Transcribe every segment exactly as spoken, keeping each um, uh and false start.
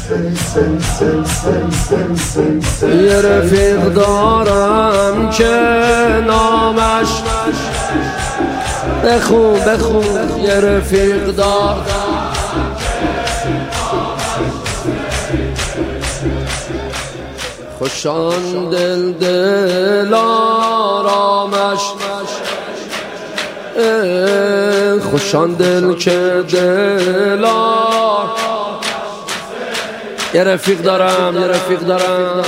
یه رفیق دارم که نامش بخون بخون یه رفیق دارم خوشان دل دل آرامش خوشان دل که دل آرامش یه رفیق دارم یه رفیق دارم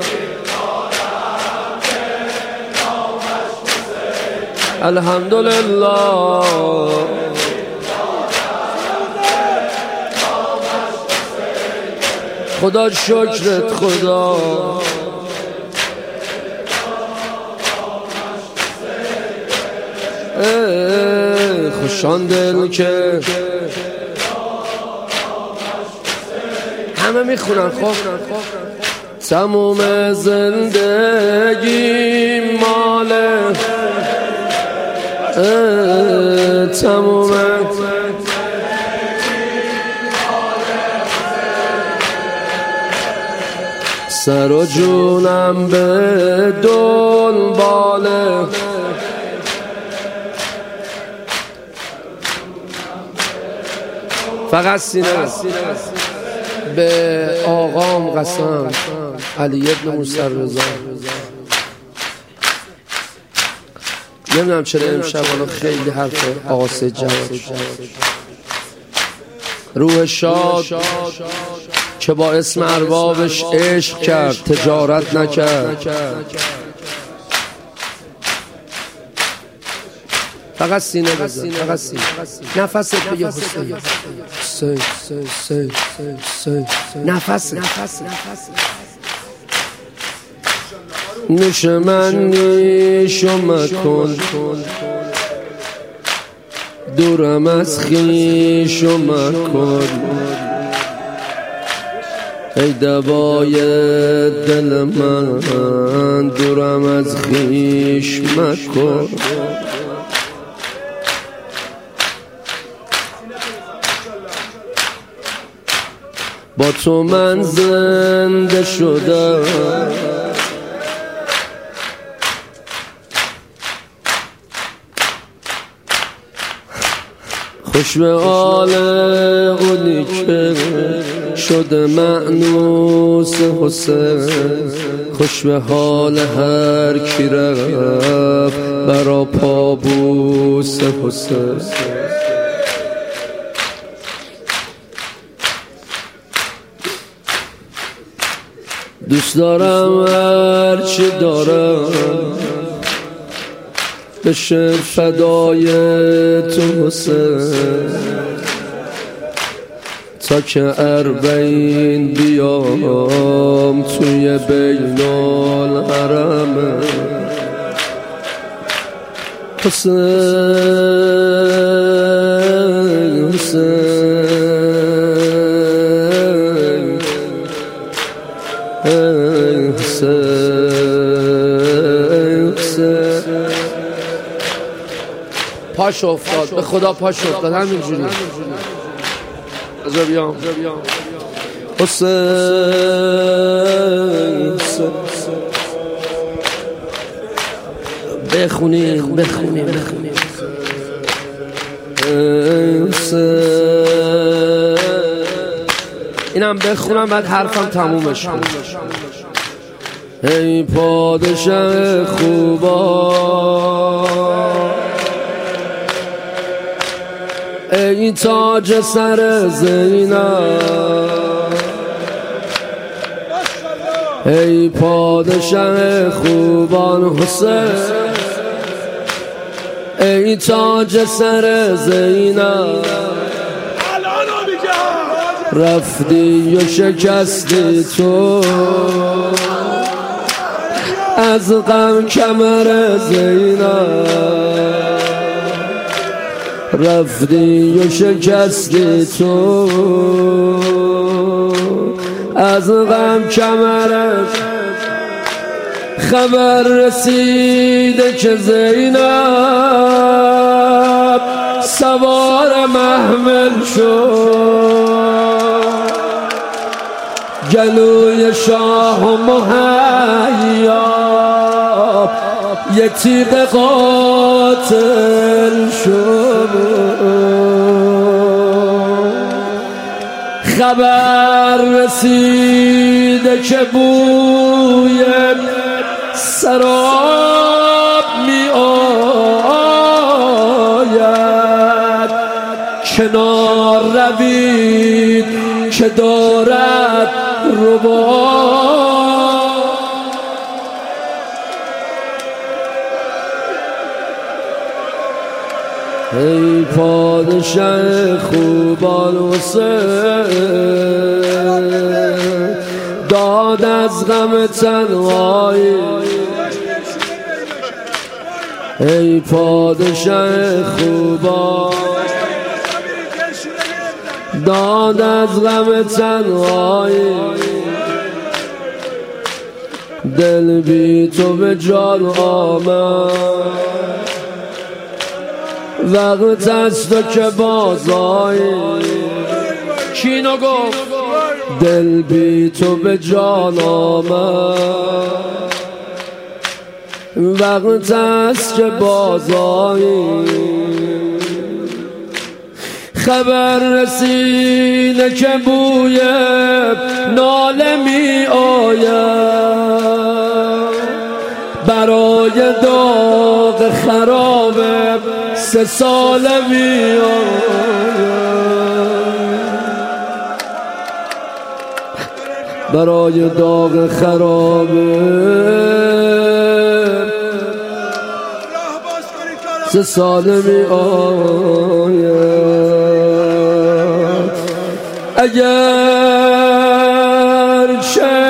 الحمدلله خدا شکرت خدا خوشان دل که همه میخونن خب تموم زندگی ماله تموم سر و جونم به دنباله فقط سینه به آقام قسم علی ابن موسی رضا نمیدونم چرا امشب حالا خیلی حرف آقا سید جواد روح شاد که با اسم اربابش عشق کرد تجارت نکرد فقط سینه بزن فقط سینه نفست بگه حسین حسین حسین حسین نفس نفس نوش من نیشو مکن دورم از خیشو مکن ای دوای دل من دورم از خیش مکن با تو من زنده شدم خوش به حال اونی که شده مأنوس حسین خوش به حال هر کی رفت برا پابوس حسین دوست دارم هر چی دارم بشه فدای تو حسین تا که اربعین بیام توی بین الحرم حسین حسین پاش افتاد به خدا پاش افتاد همینجوری از بیام حسین بخونیم بخونیم بخونیم اینم بخونم بعد حرفم تمومش کنم ای پادشه خوبا ای تاج سر زینب ای پادشه خوبان حسین ای تاج سر زینب رفتی و شکستی تو از غم کمر زینب رفتی و شکستی تو از غم کمرت خبر رسیده که زینب سوار محمل شد گلوی شاه مهیا یه تیغ قاتل شد. خبر رسیده که بوی سراب می آید، کنار روید که دارد ربا. ای پادشه خوبان حسین، داد از غم تنهایی. ای پادشه خوبان، داد از غم تنهایی. دل بی تو به جان آمد، وقت است تو که بازایی. کینو گفت دل بی تو به جان آمد، وقت است که بازایی. خبر رسیده که بوی ناله می آید، برای داغ خراب سه ساله می آید، برای داغ خراب سه ساله می آید. اگر چه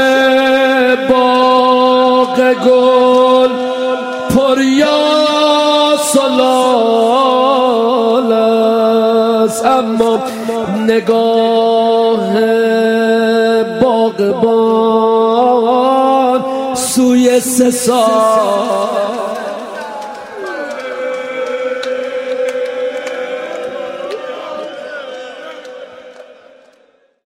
باغ گل پر یاس و لال است، اما نگاه باغبان سوی سه سال